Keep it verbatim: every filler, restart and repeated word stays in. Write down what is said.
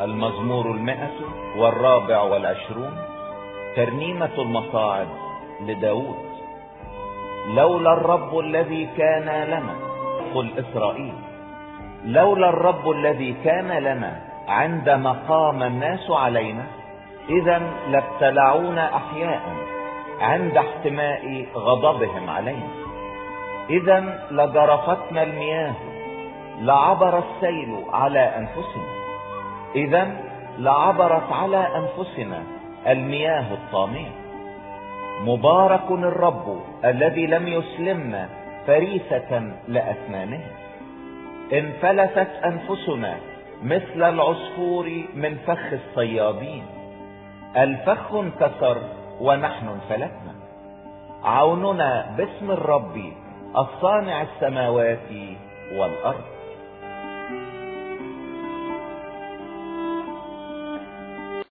المزمور المئة والرابع والعشرون، ترنيمة المصاعد لداود. لولا الرب الذي كان لنا، قل إسرائيل، لولا الرب الذي كان لنا عندما قام الناس علينا، إذا لابتلعونا أحياء عند احتماء غضبهم علينا. إذا لجرفتنا المياه، لعبر السيل على أنفسنا. إذا لعبرت على أنفسنا المياه الطامية. مبارك الرب الذي لم يسلمنا فريسة لأسنانه. انفلتت أنفسنا مثل العصفور من فخ الصيادين. الفخ انكسر ونحن انفلتنا. عوننا باسم الرب الصانع السماوات والأرض.